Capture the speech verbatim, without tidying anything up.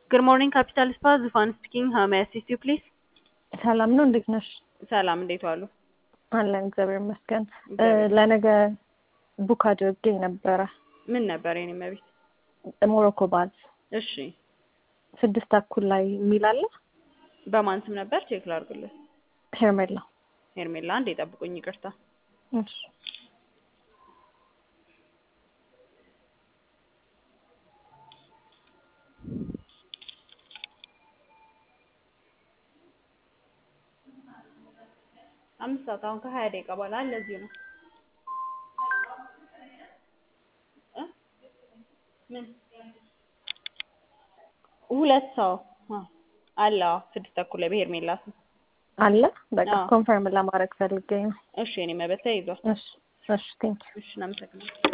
Good morning, Capital Spa. Zufan speaking. How may I assist you, please? ሰላም ነው እንዴት ነሽ? ሰላም እንዴት ዋሉ? አለን እግዚአብሔር ይመስገን። እግዚአብሔር ለነገ ቡክ አድርጌ ነበረ ምን ነበር የኔ መቤት? ሞሮኮ ባዝ እሺ ስድስት ተኩል ላይ የሚል አለ። በማን ስም ነበር? ቼክ ላድርግልህ። ሄርሜላ ሄርሜላ አንዴ ጠብቁኝ፣ ይቅርታ። እሺ አምስት ሰዓት አሁን ከሀያ ደቂቃ በኋላ ለዚህ ነው እ ምን ሁለት ሰው አለ ስድስት ተኩል ላይ በሄርሜላ ስም አለ። በቃ ኮንፈርም ለማድረግ ፈልጌ ነው። እሺ እኔ መበታ ይዟል። እሺ እሺ ቴንክ ዩ እሺ እናመሰግናለን።